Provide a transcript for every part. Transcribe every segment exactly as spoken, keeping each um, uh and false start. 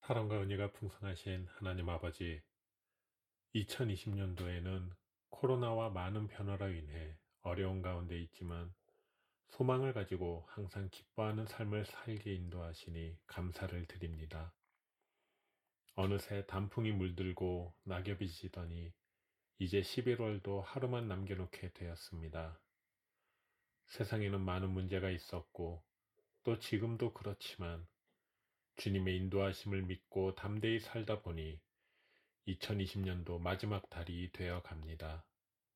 사랑과 은혜가 풍성하신 하나님 아버지, 이천이십 년도에는 코로나와 많은 변화로 인해 어려운 가운데 있지만 소망을 가지고 항상 기뻐하는 삶을 살게 인도하시니 감사를 드립니다. 어느새 단풍이 물들고 낙엽이 지더니 이제 십일월도 하루만 남겨놓게 되었습니다. 세상에는 많은 문제가 있었고 또 지금도 그렇지만 주님의 인도하심을 믿고 담대히 살다 보니 이천이십 년도 마지막 달이 되어 갑니다.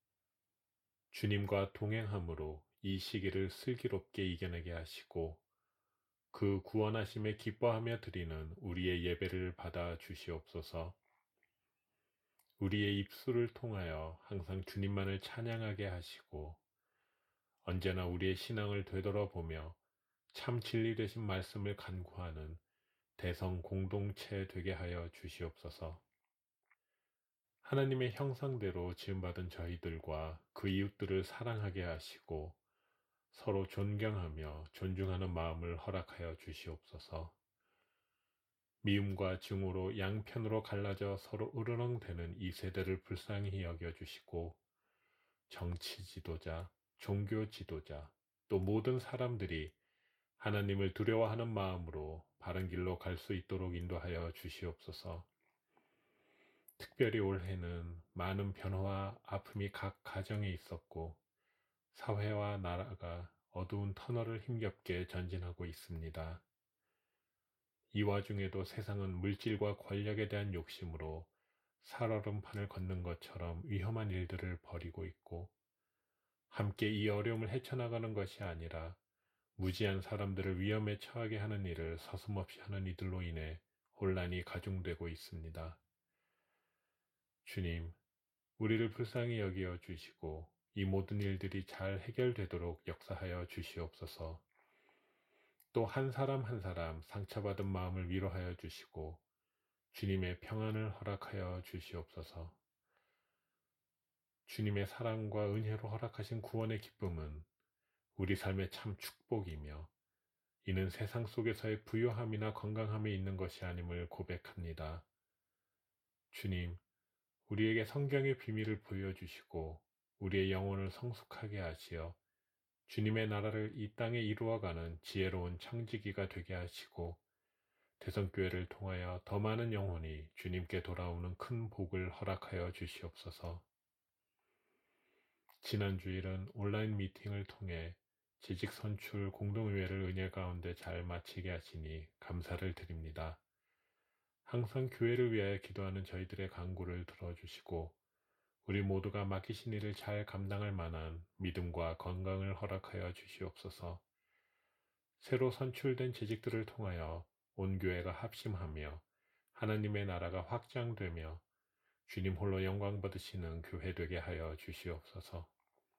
주님과 동행함으로 이 시기를 슬기롭게 이겨내게 하시고 그 구원하심에 기뻐하며 드리는 우리의 예배를 받아 주시옵소서. 우리의 입술을 통하여 항상 주님만을 찬양하게 하시고 언제나 우리의 신앙을 되돌아보며 참 진리 되신 말씀을 간구하는 대성 공동체 되게 하여 주시옵소서. 하나님의 형상대로 지음받은 저희들과 그 이웃들을 사랑하게 하시고 서로 존경하며 존중하는 마음을 허락하여 주시옵소서. 미움과 증오로 양편으로 갈라져 서로 으르렁대는 이 세대를 불쌍히 여겨주시고 정치 지도자, 종교 지도자, 또 모든 사람들이 하나님을 두려워하는 마음으로 바른 길로 갈 수 있도록 인도하여 주시옵소서. 특별히 올해는 많은 변화와 아픔이 각 가정에 있었고 사회와 나라가 어두운 터널을 힘겹게 전진하고 있습니다. 이 와중에도 세상은 물질과 권력에 대한 욕심으로 살얼음판을 걷는 것처럼 위험한 일들을 벌이고 있고 함께 이 어려움을 헤쳐나가는 것이 아니라 무지한 사람들을 위험에 처하게 하는 일을 서슴없이 하는 이들로 인해 혼란이 가중되고 있습니다. 주님, 우리를 불쌍히 여겨 주시고 이 모든 일들이 잘 해결되도록 역사하여 주시옵소서. 또 한 사람 한 사람 상처받은 마음을 위로하여 주시고 주님의 평안을 허락하여 주시옵소서. 주님의 사랑과 은혜로 허락하신 구원의 기쁨은 우리 삶의 참 축복이며 이는 세상 속에서의 부요함이나 건강함에 있는 것이 아님을 고백합니다. 주님, 우리에게 성경의 비밀을 보여주시고 우리의 영혼을 성숙하게 하시어 주님의 나라를 이 땅에 이루어가는 지혜로운 청지기가 되게 하시고 대성교회를 통하여 더 많은 영혼이 주님께 돌아오는 큰 복을 허락하여 주시옵소서. 지난 주일은 온라인 미팅을 통해 재직 선출 공동의회를 은혜 가운데 잘 마치게 하시니 감사를 드립니다. 항상 교회를 위하여 기도하는 저희들의 간구를 들어주시고 우리 모두가 맡기신 일을 잘 감당할 만한 믿음과 건강을 허락하여 주시옵소서. 새로 선출된 재직들을 통하여 온 교회가 합심하며 하나님의 나라가 확장되며 주님 홀로 영광 받으시는 교회 되게 하여 주시옵소서.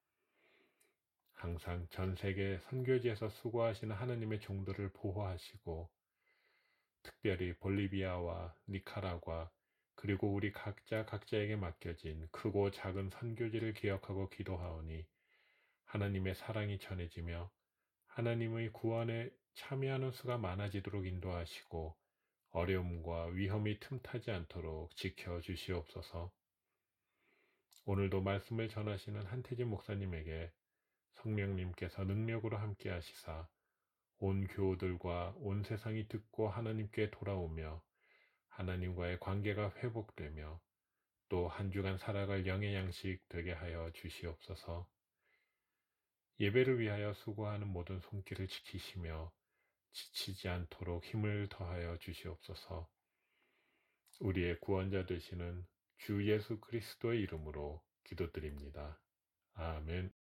항상 전 세계 선교지에서 수고하시는 하나님의 종들을 보호하시고 특별히 볼리비아와 니카라과 그리고 우리 각자 각자에게 맡겨진 크고 작은 선교지를 기억하고 기도하오니 하나님의 사랑이 전해지며 하나님의 구원에 참여하는 수가 많아지도록 인도하시고 어려움과 위험이 틈타지 않도록 지켜주시옵소서. 오늘도 말씀을 전하시는 한태진 목사님에게 성령님께서 능력으로 함께 하시사 온 교우들과 온 세상이 듣고 하나님께 돌아오며 하나님과의 관계가 회복되며 또 한 주간 살아갈 영의 양식 되게 하여 주시옵소서. 예배를 위하여 수고하는 모든 손길을 지키시며 지치지 않도록 힘을 더하여 주시옵소서. 우리의 구원자 되시는 주 예수 그리스도의 이름으로 기도드립니다. 아멘.